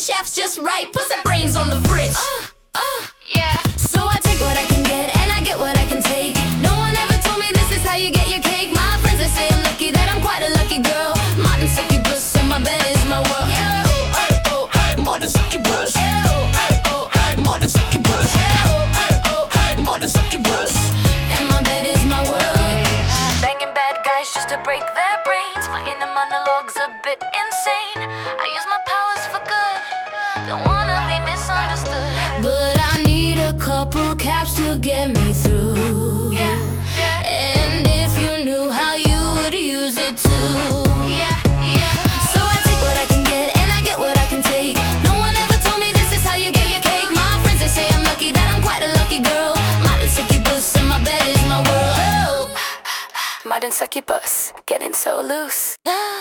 chef's just right. Put some brains on the fridge. Yeah. So I take what I can get and I get what I can take. No one ever told me this is how you get your cake. My friends they say I'm lucky, that I'm quite a lucky girl. Modern succubus and my bed is my world. Modern succubus. Modern succubus. Modern succubus. And my bed is my world. Banging bad guys just to break their brains. My inner monologue's a bit insane. I use my powers for good. Don't wanna be misunderstood. But I need a couple caps to get me through. And if you knew how you would use it too. So I take what I can get and I get what I can take. No one ever told me this is how you get your cake. My friends they say I'm lucky, that I'm quite a lucky girl. Modern succubus and my bed is my world. Modern succubus, getting so loose.